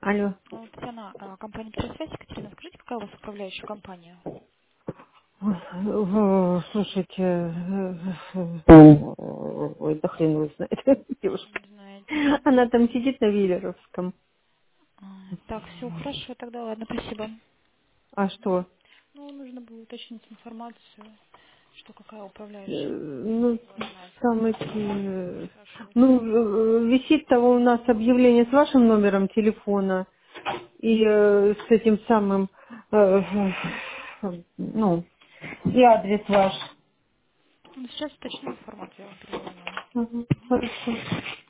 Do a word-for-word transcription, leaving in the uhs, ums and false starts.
Алло. А, Татьяна, а, компания «Пересвязь». Екатерина, скажите, какая у вас управляющая компания? Ой, э, Слушайте, э, э, ой, да хрен его знает, девушка. Не знаете. Она там сидит на Виллеровском. А, Так, все хорошо, тогда ладно, спасибо. А что? Ну, нужно было уточнить информацию, что какая Э, управляющая Ну, у вас знает. там эти... э, Спрашивать. Ну, э, висит того у нас объявление с вашим номером телефона и э, с этим самым, э, э, ну, и адрес ваш. Ну, сейчас уточню информацию, я вам перезвоню. Мгм, Мгм. хорошо.